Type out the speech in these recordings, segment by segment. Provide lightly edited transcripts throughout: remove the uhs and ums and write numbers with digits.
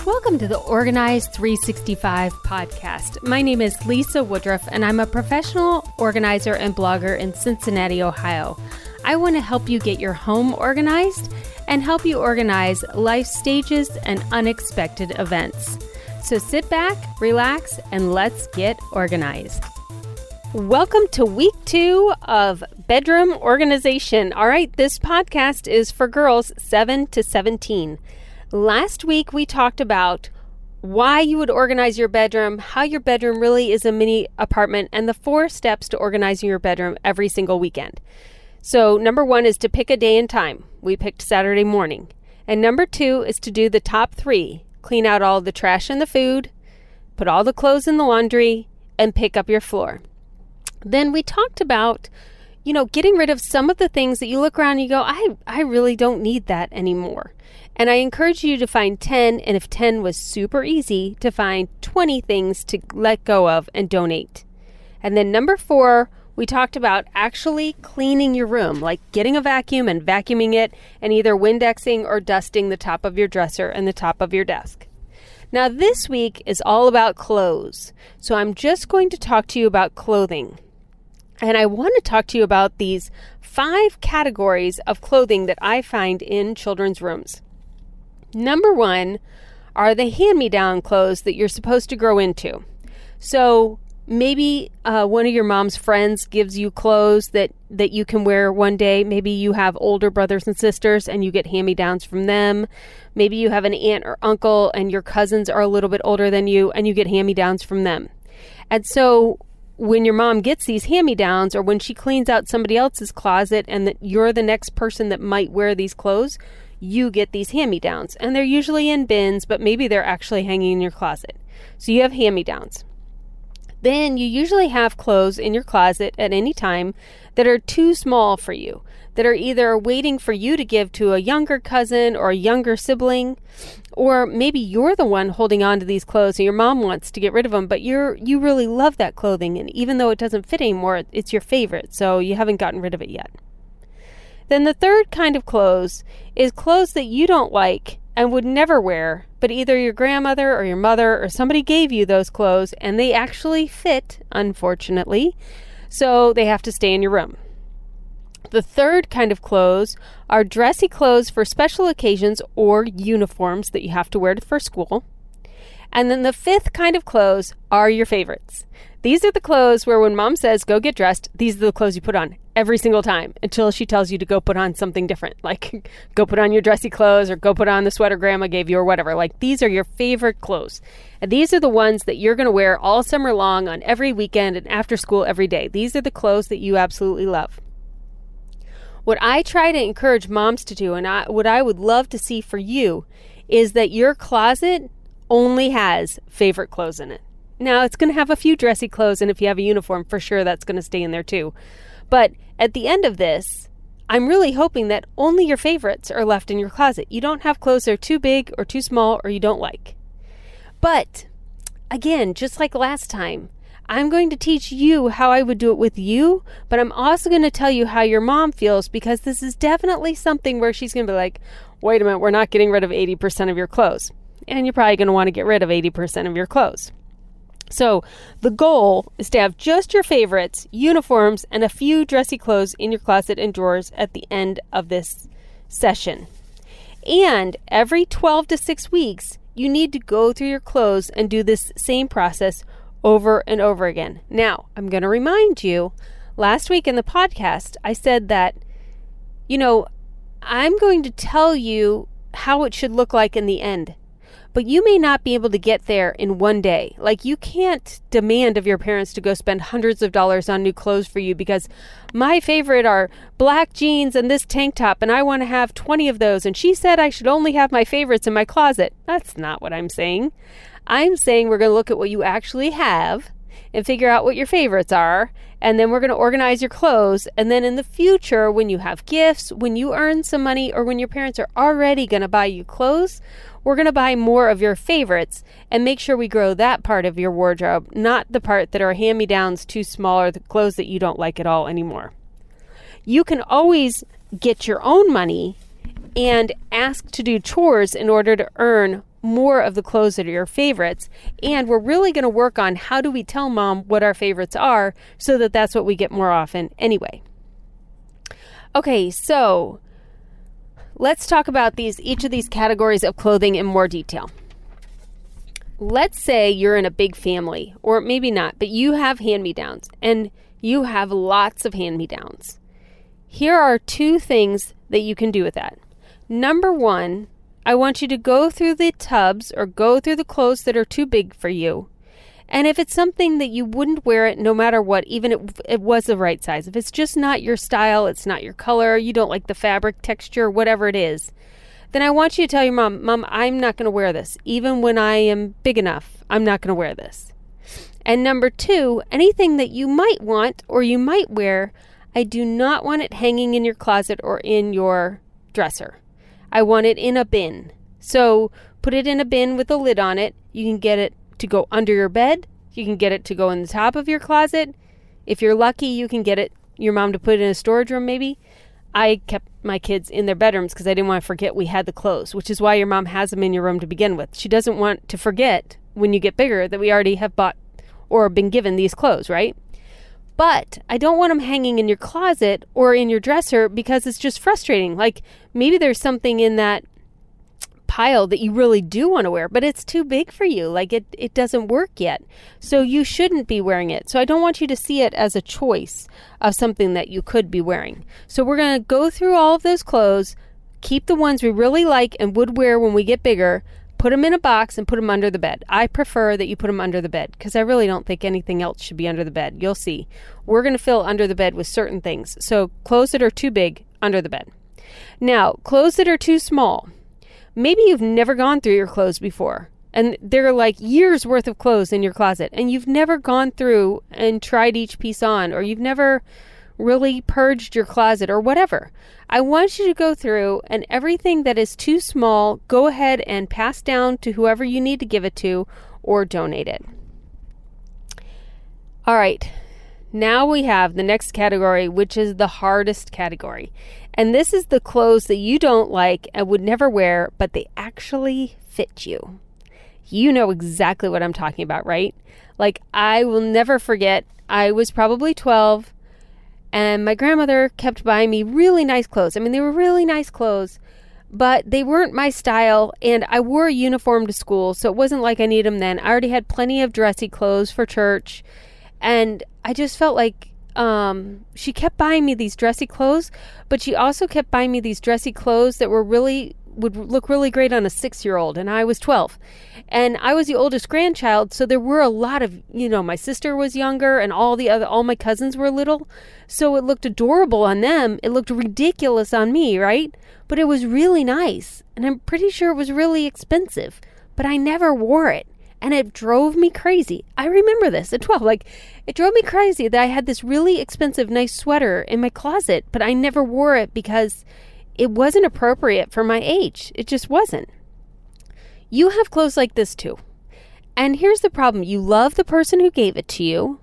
Welcome to the Organize 365 podcast. My name is Lisa Woodruff, and I'm a professional organizer and blogger in Cincinnati, Ohio. I want to help you get your home organized and help you organize life stages and unexpected events. So sit back, relax, and let's get organized. Welcome to week 2 of bedroom organization. All right, this podcast is for girls 7 to 17. Last week, we talked about why you would organize your bedroom, how your bedroom really is a mini apartment, and the 4 steps to organizing your bedroom every single weekend. So number 1 is to pick a day and time. We picked Saturday morning. And number 2 is to do the top 3. Clean out all the trash and the food, put all the clothes in the laundry, and pick up your floor. Then we talked about, getting rid of some of the things that you look around and you go, I really don't need that anymore. And I encourage you to find 10, and if 10 was super easy, to find 20 things to let go of and donate. And then number 4, we talked about actually cleaning your room, like getting a vacuum and vacuuming it, and either Windexing or dusting the top of your dresser and the top of your desk. Now this week is all about clothes. So I'm just going to talk to you about clothing. And I want to talk to you about these 5 categories of clothing that I find in children's rooms. Number 1 are the hand-me-down clothes that you're supposed to grow into. So maybe one of your mom's friends gives you clothes that you can wear one day. Maybe you have older brothers and sisters and you get hand-me-downs from them. Maybe you have an aunt or uncle and your cousins are a little bit older than you and you get hand-me-downs from them. And so when your mom gets these hand-me-downs, or when she cleans out somebody else's closet and that you're the next person that might wear these clothes, you get these hand-me-downs. And they're usually in bins, but maybe they're actually hanging in your closet. So you have hand-me-downs. Then you usually have clothes in your closet at any time that are too small for you, that are either waiting for you to give to a younger cousin or a younger sibling, or maybe you're the one holding on to these clothes and your mom wants to get rid of them, but you really love that clothing, and even though it doesn't fit anymore, it's your favorite, so you haven't gotten rid of it yet. Then the third kind of clothes is clothes that you don't like and would never wear, but either your grandmother or your mother or somebody gave you those clothes and they actually fit, unfortunately, so they have to stay in your room. The third kind of clothes are dressy clothes for special occasions or uniforms that you have to wear for school. And then the 5th kind of clothes are your favorites. These are the clothes where when mom says, go get dressed, these are the clothes you put on every single time until she tells you to go put on something different, like go put on your dressy clothes or go put on the sweater grandma gave you or whatever. Like these are your favorite clothes. And these are the ones that you're going to wear all summer long on every weekend and after school every day. These are the clothes that you absolutely love. What I try to encourage moms to do, and what I would love to see for you, is that your closet only has favorite clothes in it. Now, it's going to have a few dressy clothes, and if you have a uniform, for sure that's going to stay in there too. But at the end of this, I'm really hoping that only your favorites are left in your closet. You don't have clothes that are too big or too small or you don't like. But, again, just like last time, I'm going to teach you how I would do it with you, but I'm also going to tell you how your mom feels, because this is definitely something where she's going to be like, wait a minute, we're not getting rid of 80% of your clothes. And you're probably going to want to get rid of 80% of your clothes. So the goal is to have just your favorites, uniforms, and a few dressy clothes in your closet and drawers at the end of this session. And every 12 to 6 weeks, you need to go through your clothes and do this same process over and over again. Now, I'm going to remind you, last week in the podcast, I said that, I'm going to tell you how it should look like in the end. But you may not be able to get there in one day. Like, you can't demand of your parents to go spend hundreds of dollars on new clothes for you because my favorite are black jeans and this tank top, and I want to have 20 of those. And she said I should only have my favorites in my closet. That's not what I'm saying. I'm saying we're going to look at what you actually have and figure out what your favorites are. And then we're going to organize your clothes. And then in the future, when you have gifts, when you earn some money, or when your parents are already going to buy you clothes, we're going to buy more of your favorites and make sure we grow that part of your wardrobe, not the part that are hand-me-downs too small or the clothes that you don't like at all anymore. You can always get your own money and ask to do chores in order to earn more of the clothes that are your favorites. And we're really going to work on how do we tell mom what our favorites are so that that's what we get more often anyway. Okay, so let's talk about each of these categories of clothing in more detail. Let's say you're in a big family, or maybe not, but you have hand-me-downs, and you have lots of hand-me-downs. Here are 2 things that you can do with that. Number 1, I want you to go through the tubs or go through the clothes that are too big for you. And if it's something that you wouldn't wear it no matter what, even if it was the right size, if it's just not your style, it's not your color, you don't like the fabric texture, whatever it is, then I want you to tell your mom, Mom, I'm not going to wear this. Even when I am big enough, I'm not going to wear this. And number 2, anything that you might want or you might wear, I do not want it hanging in your closet or in your dresser. I want it in a bin. So put it in a bin with a lid on it. You can get it to go under your bed. You can get it to go in the top of your closet. If you're lucky, you can get your mom to put it in a storage room maybe. I kept my kids in their bedrooms because I didn't want to forget we had the clothes, which is why your mom has them in your room to begin with. She doesn't want to forget when you get bigger that we already have bought or been given these clothes, right? But I don't want them hanging in your closet or in your dresser because it's just frustrating. Like maybe there's something in that pile that you really do want to wear, but it's too big for you. Like it doesn't work yet. So you shouldn't be wearing it. So I don't want you to see it as a choice of something that you could be wearing. So we're going to go through all of those clothes, keep the ones we really like and would wear when we get bigger, put them in a box and put them under the bed. I prefer that you put them under the bed because I really don't think anything else should be under the bed. You'll see. We're going to fill under the bed with certain things. So clothes that are too big, under the bed. Now, clothes that are too small. Maybe you've never gone through your clothes before and there are like years worth of clothes in your closet and you've never gone through and tried each piece on, or you've never really purged your closet or whatever. I want you to go through and everything that is too small, go ahead and pass down to whoever you need to give it to or donate it. All right. Now we have the next category, which is the hardest category. And this is the clothes that you don't like and would never wear, but they actually fit you. You know exactly what I'm talking about, right? Like I will never forget, I was probably 12 and my grandmother kept buying me really nice clothes. I mean, they were really nice clothes, but they weren't my style. And I wore a uniform to school, so it wasn't like I needed them then. I already had plenty of dressy clothes for church. And I just felt like she kept buying me these dressy clothes, but she also kept buying me these dressy clothes that would look really great on a 6-year-old. And I was 12. And I was the oldest grandchild, so there were a lot of, my sister was younger and all my cousins were little. So it looked adorable on them. It looked ridiculous on me, right? But it was really nice. And I'm pretty sure it was really expensive, but I never wore it. And it drove me crazy. I remember this at 12. It drove me crazy that I had this really expensive, nice sweater in my closet, but I never wore it because it wasn't appropriate for my age. It just wasn't. You have clothes like this too. And here's the problem. You love the person who gave it to you,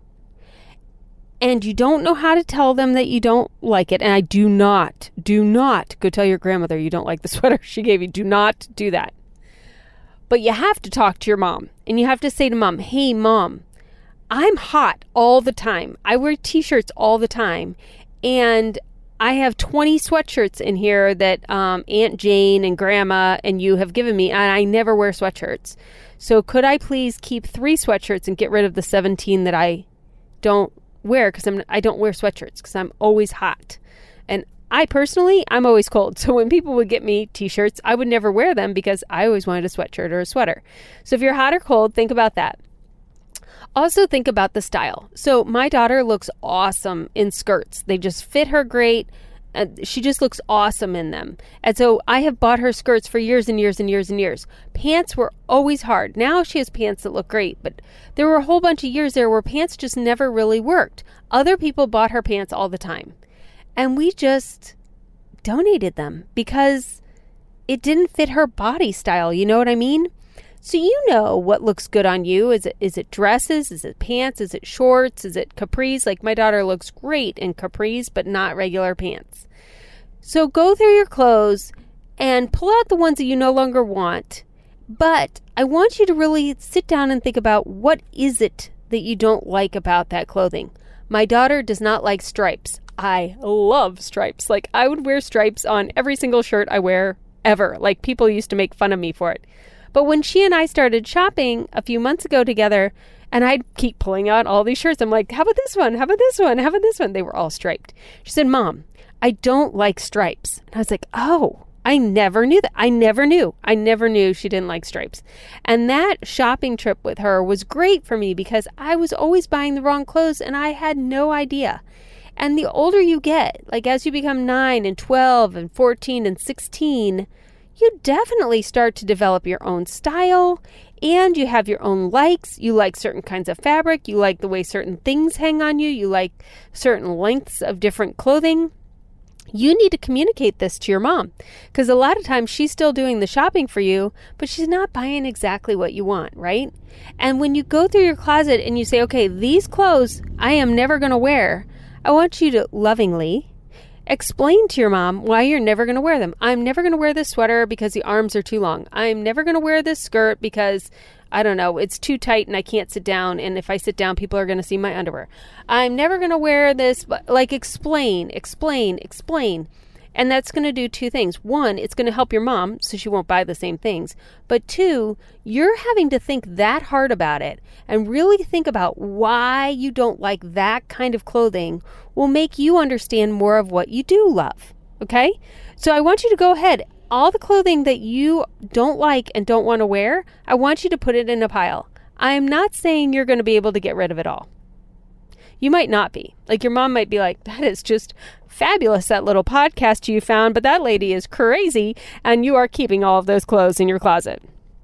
and you don't know how to tell them that you don't like it. And I do not go tell your grandmother you don't like the sweater she gave you. Do not do that. But you have to talk to your mom, and you have to say to mom, hey, mom, I'm hot all the time. I wear t-shirts all the time, and I have 20 sweatshirts in here that Aunt Jane and Grandma and you have given me, and I never wear sweatshirts. So could I please keep 3 sweatshirts and get rid of the 17 that I don't wear because I don't wear sweatshirts because I'm always hot. And I'm always cold. So when people would get me t-shirts, I would never wear them because I always wanted a sweatshirt or a sweater. So if you're hot or cold, think about that. Also think about the style. So my daughter looks awesome in skirts. They just fit her great. She just looks awesome in them. And so I have bought her skirts for years and years and years and years. Pants were always hard. Now she has pants that look great, but there were a whole bunch of years there where pants just never really worked. Other people bought her pants all the time. And we just donated them because it didn't fit her body style. You know what I mean? So you know what looks good on you. Is it dresses? Is it pants? Is it shorts? Is it capris? Like my daughter looks great in capris, but not regular pants. So go through your clothes and pull out the ones that you no longer want But I want you to really sit down and think about, what is it that you don't like about that clothing? My daughter does not like stripes. I love stripes. Like, I would wear stripes on every single shirt I wear ever. Like, people used to make fun of me for it. But when she and I started shopping a few months ago together, and I'd keep pulling out all these shirts, I'm like, how about this one? How about this one? How about this one? They were all striped. She said, Mom, I don't like stripes. And I was like, oh, I never knew that. I never knew she didn't like stripes. And that shopping trip with her was great for me because I was always buying the wrong clothes and I had no idea. And the older you get, like as you become 9 and 12 and 14 and 16, you definitely start to develop your own style and you have your own likes. You like certain kinds of fabric. You like the way certain things hang on you. You like certain lengths of different clothing. You need to communicate this to your mom because a lot of times she's still doing the shopping for you, but she's not buying exactly what you want, right? And when you go through your closet and you say, okay, these clothes I am never going to wear, I want you to lovingly explain to your mom why you're never going to wear them. I'm never going to wear this sweater because the arms are too long. I'm never going to wear this skirt because, I don't know, it's too tight and I can't sit down. And if I sit down, people are going to see my underwear. I'm never going to wear this, but like explain. And that's going to do two things. One, it's going to help your mom so she won't buy the same things. But two, you're having to think that hard about it and really think about why you don't like that kind of clothing will make you understand more of what you do love. Okay? So I want you to go ahead. All the clothing that you don't like and don't want to wear, I want you to put it in a pile. I am not saying you're going to be able to get rid of it all. You might not be. Like your mom might be like, that is just fabulous, that little podcast you found, but that lady is crazy and you are keeping all of those clothes in your closet.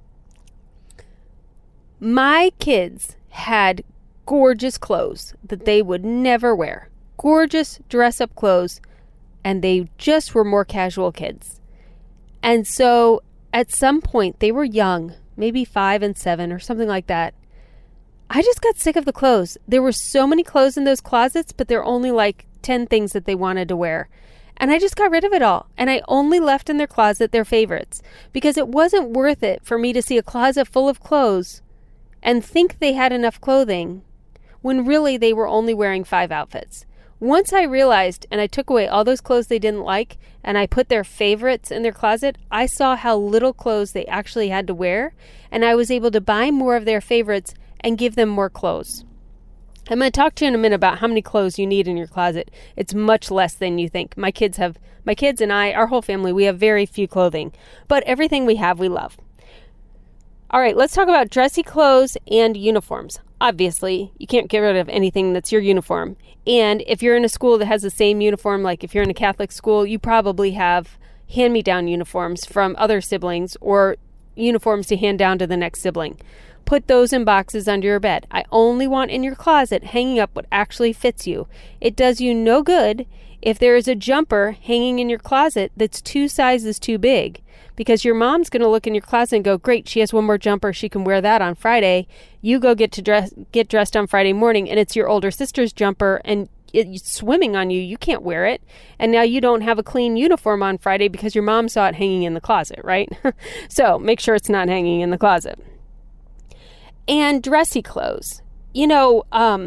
My kids had gorgeous clothes that they would never wear. Gorgeous dress-up clothes, and they just were more casual kids. And so at some point, they were young, maybe 5 and 7 or something like that. I just got sick of the clothes. There were so many clothes in those closets, but there were only like 10 things that they wanted to wear. And I just got rid of it all. And I only left in their closet their favorites because it wasn't worth it for me to see a closet full of clothes and think they had enough clothing when really they were only wearing 5 outfits. Once I realized and I took away all those clothes they didn't like and I put their favorites in their closet, I saw how little clothes they actually had to wear, and I was able to buy more of their favorites and give them more clothes. I'm going to talk to you in a minute about how many clothes you need in your closet. It's much less than you think. My kids and I, our whole family, we have very few clothing, but everything we have, we love. All right, let's talk about dressy clothes and uniforms. Obviously, you can't get rid of anything that's your uniform. And if you're in a school that has the same uniform, like if you're in a Catholic school, you probably have hand-me-down uniforms from other siblings or uniforms to hand down to the next sibling. Put those in boxes under your bed. I only want in your closet hanging up what actually fits you. It does you no good if there is a jumper hanging in your closet that's 2 sizes too big, because your mom's going to look in your closet and go, great, she has one more jumper. She can wear that on Friday. You go get dressed on Friday morning, and it's your older sister's jumper, and it's swimming on you. You can't wear it. And now you don't have a clean uniform on Friday because your mom saw it hanging in the closet, right? So make sure it's not hanging in the closet. And dressy clothes. You know,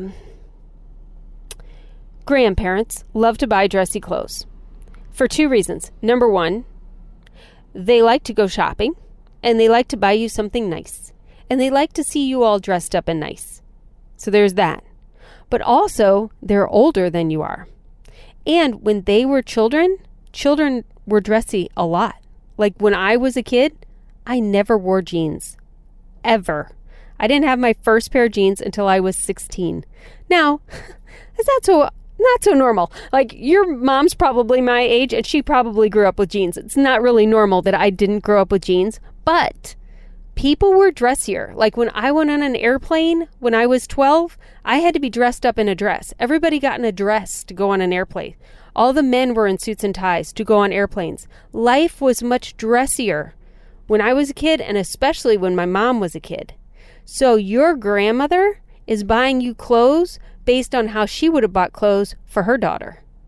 grandparents love to buy dressy clothes for 2 reasons. Number 1, they like to go shopping and they like to buy you something nice. And they like to see you all dressed up and nice. So there's that. But also, they're older than you are. And when they were children were dressy a lot. Like when I was a kid, I never wore jeans. Ever. I didn't have my first pair of jeans until I was 16. Now, is that not so normal? Like your mom's probably my age and she probably grew up with jeans. It's not really normal that I didn't grow up with jeans, but people were dressier. Like when I went on an airplane when I was 12, I had to be dressed up in a dress. Everybody got in a dress to go on an airplane. All the men were in suits and ties to go on airplanes. Life was much dressier when I was a kid, and especially when my mom was a kid. So your grandmother is buying you clothes based on how she would have bought clothes for her daughter.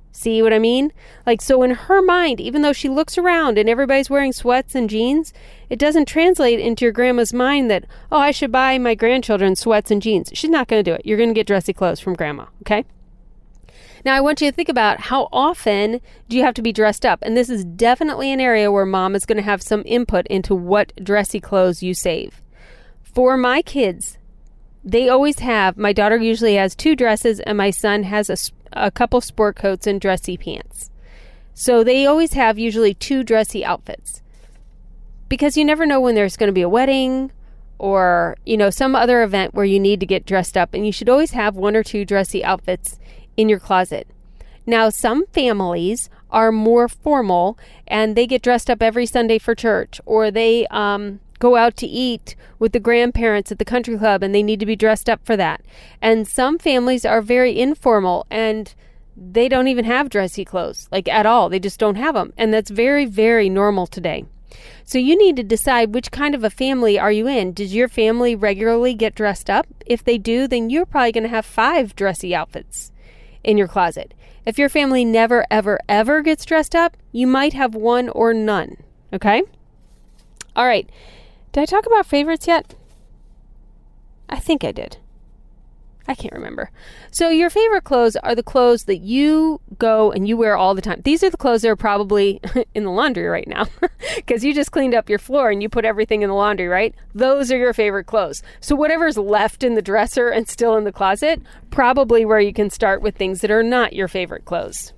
See what I mean? Like, so in her mind, even though she looks around and everybody's wearing sweats and jeans, it doesn't translate into your grandma's mind that, oh, I should buy my grandchildren sweats and jeans. She's not going to do it. You're going to get dressy clothes from grandma, okay? Now, I want you to think about how often do you have to be dressed up? And this is definitely an area where mom is going to have some input into what dressy clothes you save. For my kids, they always have, my daughter usually has 2 dresses and my son has a couple sport coats and dressy pants. So they always have usually 2 dressy outfits. Because you never know when there's going to be a wedding or, some other event where you need to get dressed up. And you should always have 1 or 2 dressy outfits in your closet. Now, some families are more formal and they get dressed up every Sunday for church, or they go out to eat with the grandparents at the country club and they need to be dressed up for that. And some families are very informal and they don't even have dressy clothes, like at all. They just don't have them. And that's very, very normal today. So you need to decide which kind of a family are you in. Does your family regularly get dressed up? If they do, then you're probably going to have 5 dressy outfits in your closet. If your family never, ever, ever gets dressed up, you might have 1 or none. Okay? All right. Did I talk about favorites yet? I think I did. I can't remember. So your favorite clothes are the clothes that you go and you wear all the time. These are the clothes that are probably in the laundry right now because you just cleaned up your floor and you put everything in the laundry, right? Those are your favorite clothes. So whatever's left in the dresser and still in the closet, probably where you can start with things that are not your favorite clothes.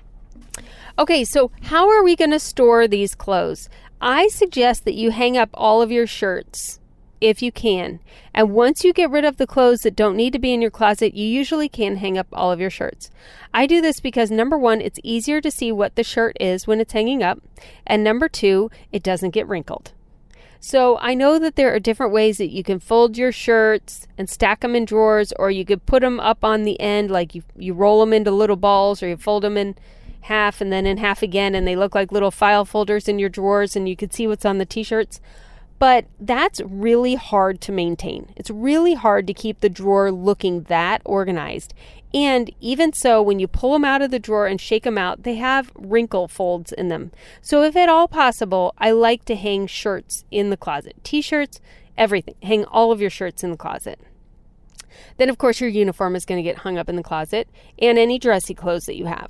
Okay, so how are we going to store these clothes? I suggest that you hang up all of your shirts if you can. And once you get rid of the clothes that don't need to be in your closet, you usually can hang up all of your shirts. I do this because number 1, it's easier to see what the shirt is when it's hanging up. And number 2, it doesn't get wrinkled. So I know that there are different ways that you can fold your shirts and stack them in drawers, or you could put them up on the end, like you roll them into little balls, or you fold them in half and then in half again, and they look like little file folders in your drawers and you could see what's on the t-shirts. But that's really hard to maintain. It's really hard to keep the drawer looking that organized. And even so, when you pull them out of the drawer and shake them out, they have wrinkle folds in them. So if at all possible, I like to hang shirts in the closet. T-shirts, everything. Hang all of your shirts in the closet. Then, of course, your uniform is going to get hung up in the closet, and any dressy clothes that you have.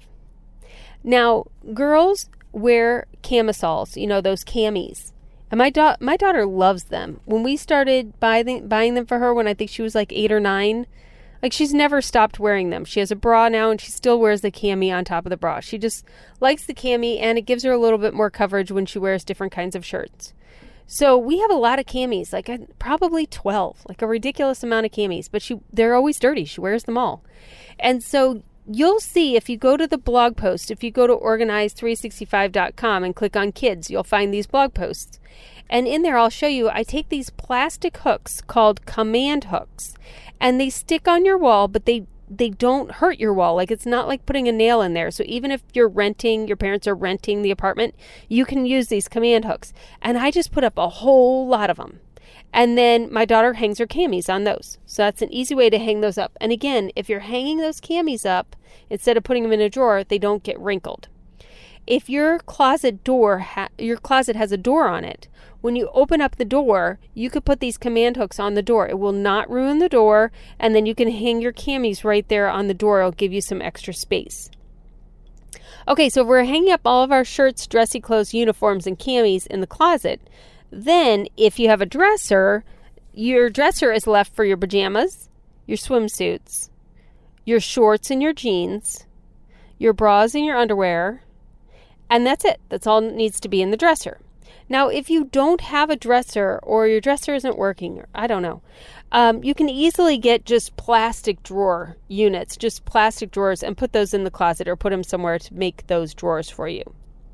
Now, girls wear camisoles, those camis. And my daughter loves them. When we started buying them for her when I think she was like 8 or 9, like she's never stopped wearing them. She has a bra now and she still wears the cami on top of the bra. She just likes the cami and it gives her a little bit more coverage when she wears different kinds of shirts. So we have a lot of camis, like probably 12, like a ridiculous amount of camis, but they're always dirty. She wears them all. And so you'll see if you go to the blog post, if you go to organize365.com and click on kids, you'll find these blog posts. And in there, I'll show you, I take these plastic hooks called command hooks, and they stick on your wall, but they don't hurt your wall. Like, it's not like putting a nail in there. So even if your parents are renting the apartment, you can use these command hooks. And I just put up a whole lot of them. And then my daughter hangs her camis on those. So that's an easy way to hang those up. And again, if you're hanging those camis up, instead of putting them in a drawer, they don't get wrinkled. If your closet has a door on it, when you open up the door, you could put these command hooks on the door. It will not ruin the door, and then you can hang your camis right there on the door. It'll give you some extra space. Okay, so if we're hanging up all of our shirts, dressy clothes, uniforms, and camis in the closet, then if you have a dresser, your dresser is left for your pajamas, your swimsuits, your shorts and your jeans, your bras and your underwear, and that's it. That's all that needs to be in the dresser. Now, if you don't have a dresser or your dresser isn't working, or I don't know, you can easily get just plastic drawer units, just plastic drawers, and put those in the closet or put them somewhere to make those drawers for you.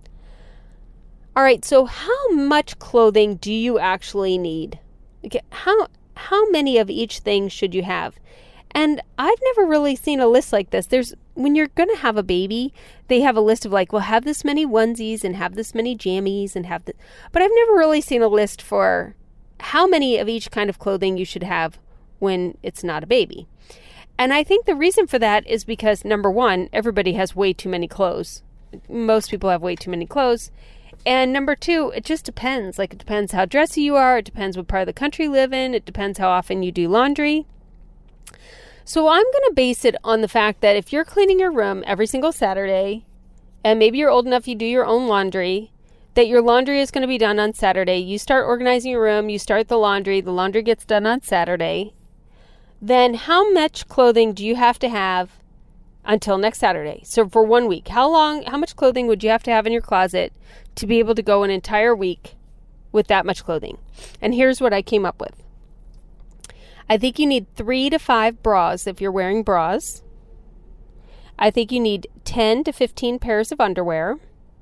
All right, so how much clothing do you actually need? Okay, how many of each thing should you have? And I've never really seen a list like this. When you're going to have a baby, they have a list of like, well, have this many onesies and have this many jammies and have this. But I've never really seen a list for how many of each kind of clothing you should have when it's not a baby. And I think the reason for that is because, number one, everybody has way too many clothes. Most people have way too many clothes. And number two, it just depends. Like, it depends how dressy you are. It depends what part of the country you live in. It depends how often you do laundry. So I'm going to base it on the fact that if you're cleaning your room every single Saturday, and maybe you're old enough you do your own laundry, that your laundry is going to be done on Saturday. You start organizing your room, you start the laundry gets done on Saturday. Then how much clothing do you have to have until next Saturday? So for 1 week, how much clothing would you have to have in your closet to be able to go an entire week with that much clothing? And here's what I came up with. I think you need 3 to 5 bras if you're wearing bras. I think you need 10 to 15 pairs of underwear.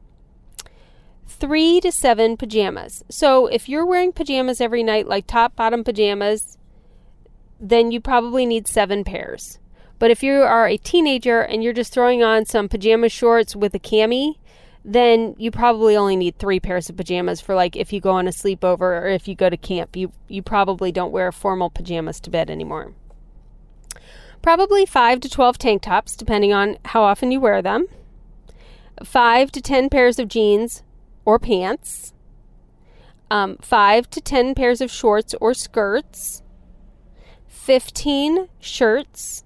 3 to 7 pajamas. So if you're wearing pajamas every night, like top, bottom pajamas, then you probably need 7 pairs. But if you are a teenager and you're just throwing on some pajama shorts with a cami, then you probably only need 3 pairs of pajamas for, like, if you go on a sleepover or if you go to camp. You probably don't wear formal pajamas to bed anymore. Probably 5 to 12 tank tops, depending on how often you wear them. 5 to 10 pairs of jeans or pants. 5 to 10 pairs of shorts or skirts. 15 shirts.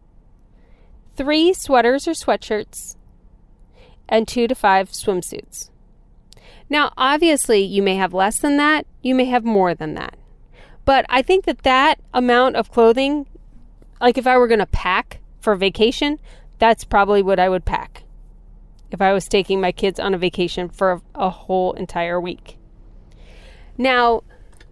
3 sweaters or sweatshirts. And 2 to 5 swimsuits. Now, obviously, you may have less than that. You may have more than that. But I think that amount of clothing, like if I were going to pack for vacation, that's probably what I would pack if I was taking my kids on a vacation for a whole entire week. Now,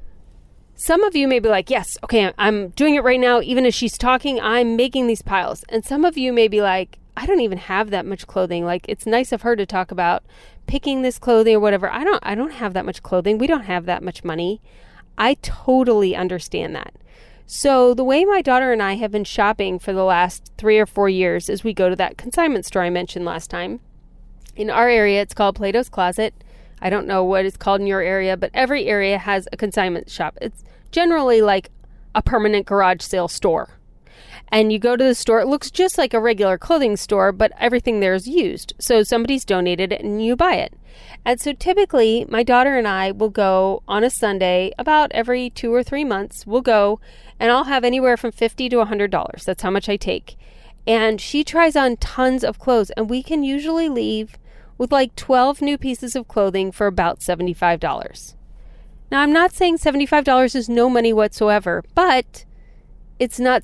some of you may be like, yes, okay, I'm doing it right now. Even as she's talking, I'm making these piles. And some of you may be like, I don't even have that much clothing. Like, it's nice of her to talk about picking this clothing or whatever. I don't have that much clothing. We don't have that much money. I totally understand that. So the way my daughter and I have been shopping for the last 3 or 4 years is we go to that consignment store I mentioned last time. In our area, it's called Plato's Closet. I don't know what it's called in your area, but every area has a consignment shop. It's generally like a permanent garage sale store. And you go to the store, it looks just like a regular clothing store, but everything there is used. So somebody's donated it and you buy it. And so typically my daughter and I will go on a Sunday about every 2 or 3 months. We'll go and I'll have anywhere from $50 to $100. That's how much I take. And she tries on tons of clothes and we can usually leave with like 12 new pieces of clothing for about $75. Now, I'm not saying $75 is no money whatsoever, but it's not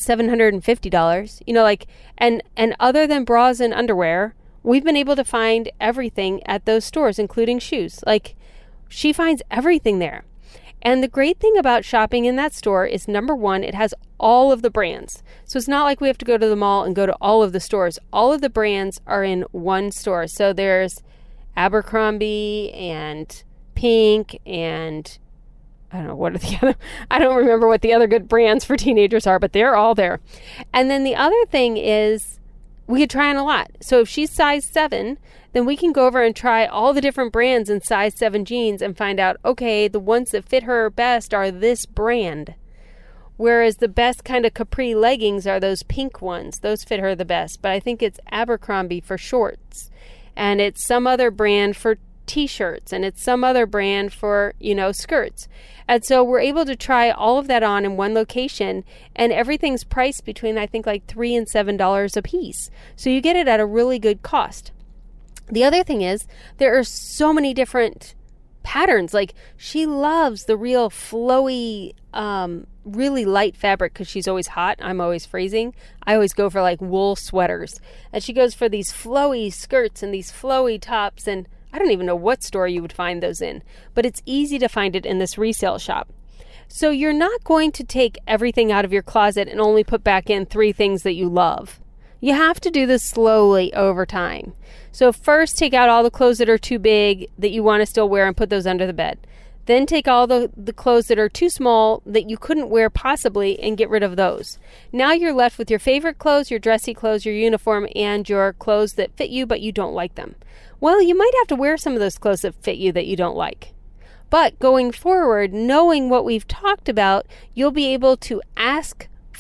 $750, like, and other than bras and underwear, we've been able to find everything at those stores, including shoes. Like, she finds everything there. And the great thing about shopping in that store is, number one, it has all of the brands. So it's not like we have to go to the mall and go to all of the stores. All of the brands are in one store. So there's Abercrombie and Pink and I don't know, what are the other, I don't remember what the other good brands for teenagers are, but they're all there. And then the other thing is we could try on a lot. So if she's size 7, then we can go over and try all the different brands in size 7 jeans and find out, okay, the ones that fit her best are this brand. Whereas the best kind of capri leggings are those pink ones. Those fit her the best. But I think it's Abercrombie for shorts. And it's some other brand for t-shirts. And it's some other brand for, skirts. And so we're able to try all of that on in one location. And everything's priced between, I think, like $3 and $7 a piece. So you get it at a really good cost. The other thing is there are so many different patterns. Like, she loves the real flowy, really light fabric because she's always hot. I'm always freezing. I always go for like wool sweaters. And she goes for these flowy skirts and these flowy tops. And I don't even know what store you would find those in, but it's easy to find it in this resale shop. So you're not going to take everything out of your closet and only put back in 3 things that you love. You have to do this slowly over time. So first, take out all the clothes that are too big that you want to still wear and put those under the bed. Then take all the clothes that are too small that you couldn't wear possibly and get rid of those. Now you're left with your favorite clothes, your dressy clothes, your uniform, and your clothes that fit you but you don't like them. Well, you might have to wear some of those clothes that fit you that you don't like. But going forward, knowing what we've talked about, you'll be able to ask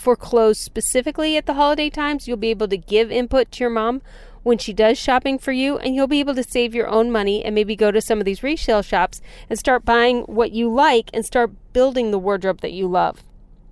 for clothes specifically at the holiday times. You'll be able to give input to your mom when she does shopping for you, and you'll be able to save your own money and maybe go to some of these resale shops and start buying what you like and start building the wardrobe that you love.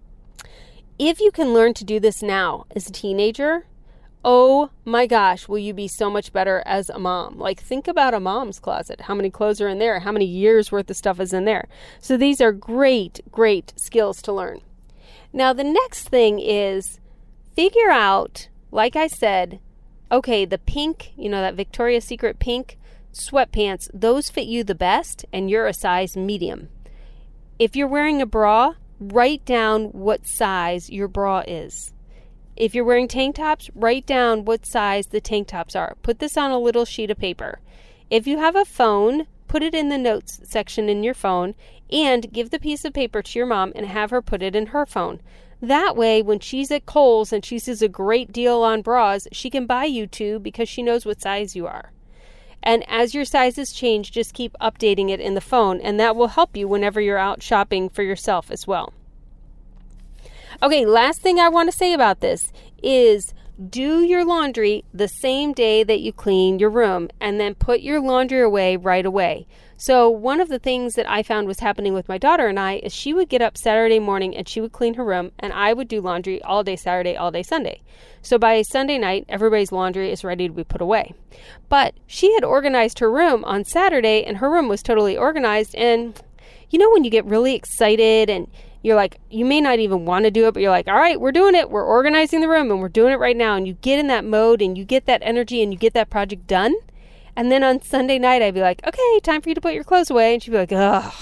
If you can learn to do this now as a teenager, oh my gosh, will you be so much better as a mom? Like, think about a mom's closet. How many clothes are in there? How many years worth of stuff is in there? So these are great, great skills to learn. Now, the next thing is figure out, like I said, okay, the pink, that Victoria's Secret pink sweatpants, those fit you the best, and you're a size medium. If you're wearing a bra, write down what size your bra is. If you're wearing tank tops, write down what size the tank tops are. Put this on a little sheet of paper. If you have a phone, put it in the notes section in your phone and give the piece of paper to your mom and have her put it in her phone. That way, when she's at Kohl's and she sees a great deal on bras, she can buy you two because she knows what size you are. And as your sizes change, just keep updating it in the phone, and that will help you whenever you're out shopping for yourself as well. Okay, last thing I want to say about this is do your laundry the same day that you clean your room, and then put your laundry away right away. So one of the things that I found was happening with my daughter and I is she would get up Saturday morning and she would clean her room, and I would do laundry all day Saturday, all day Sunday. So by Sunday night, everybody's laundry is ready to be put away. But she had organized her room on Saturday, and her room was totally organized. And when you get really excited and you're like, you may not even want to do it, but you're like, all right, we're doing it. We're organizing the room and we're doing it right now. And you get in that mode and you get that energy and you get that project done. And then on Sunday night, I'd be like, okay, time for you to put your clothes away. And she'd be like, ugh.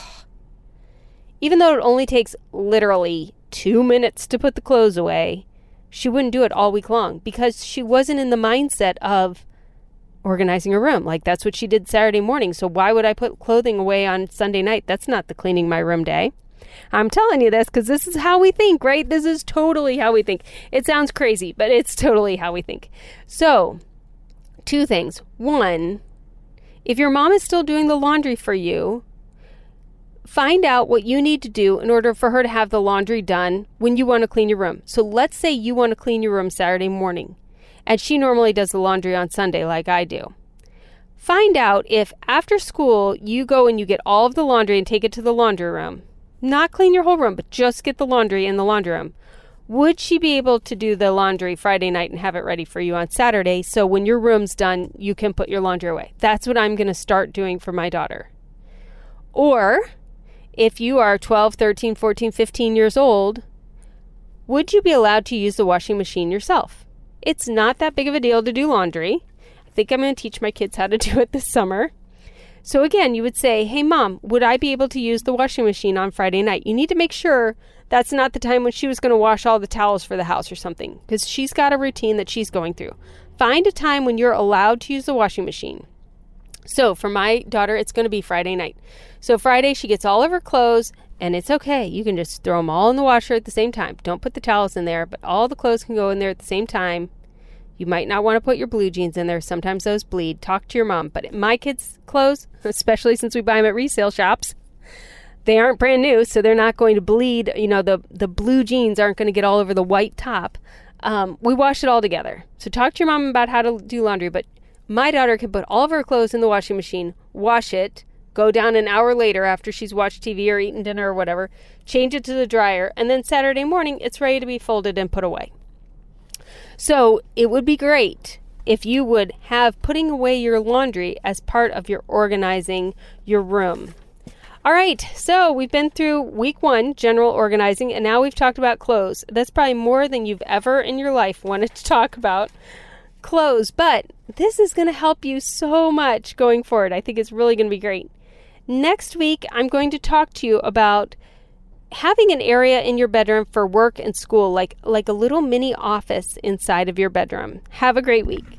Even though it only takes literally 2 minutes to put the clothes away, she wouldn't do it all week long because she wasn't in the mindset of organizing her room. Like, that's what she did Saturday morning. So why would I put clothing away on Sunday night? That's not the cleaning my room day. I'm telling you this because this is how we think, right? This is totally how we think. It sounds crazy, but it's totally how we think. So, 2 things. 1, if your mom is still doing the laundry for you, find out what you need to do in order for her to have the laundry done when you want to clean your room. So let's say you want to clean your room Saturday morning, and she normally does the laundry on Sunday like I do. Find out if after school you go and you get all of the laundry and take it to the laundry room. Not clean your whole room, but just get the laundry in the laundry room. Would she be able to do the laundry Friday night and have it ready for you on Saturday so when your room's done, you can put your laundry away? That's what I'm going to start doing for my daughter. Or if you are 12, 13, 14, 15 years old, would you be allowed to use the washing machine yourself? It's not that big of a deal to do laundry. I think I'm going to teach my kids how to do it this summer. So again, you would say, hey, Mom, would I be able to use the washing machine on Friday night? You need to make sure that's not the time when she was going to wash all the towels for the house or something, because she's got a routine that she's going through. Find a time when you're allowed to use the washing machine. So for my daughter, it's going to be Friday night. So Friday, she gets all of her clothes, and it's okay. You can just throw them all in the washer at the same time. Don't put the towels in there, but all the clothes can go in there at the same time. You might not want to put your blue jeans in there. Sometimes those bleed. Talk to your mom. But my kids' clothes, especially since we buy them at resale shops, they aren't brand new, so they're not going to bleed. The blue jeans aren't going to get all over the white top. We wash it all together. So talk to your mom about how to do laundry. But my daughter can put all of her clothes in the washing machine, wash it, go down an hour later after she's watched TV or eaten dinner or whatever, change it to the dryer, and then Saturday morning, it's ready to be folded and put away. So it would be great if you would have putting away your laundry as part of your organizing your room. All right, so we've been through week 1, general organizing, and now we've talked about clothes. That's probably more than you've ever in your life wanted to talk about clothes, but this is going to help you so much going forward. I think it's really going to be great. Next week, I'm going to talk to you about having an area in your bedroom for work and school, like a little mini office inside of your bedroom. Have a great week.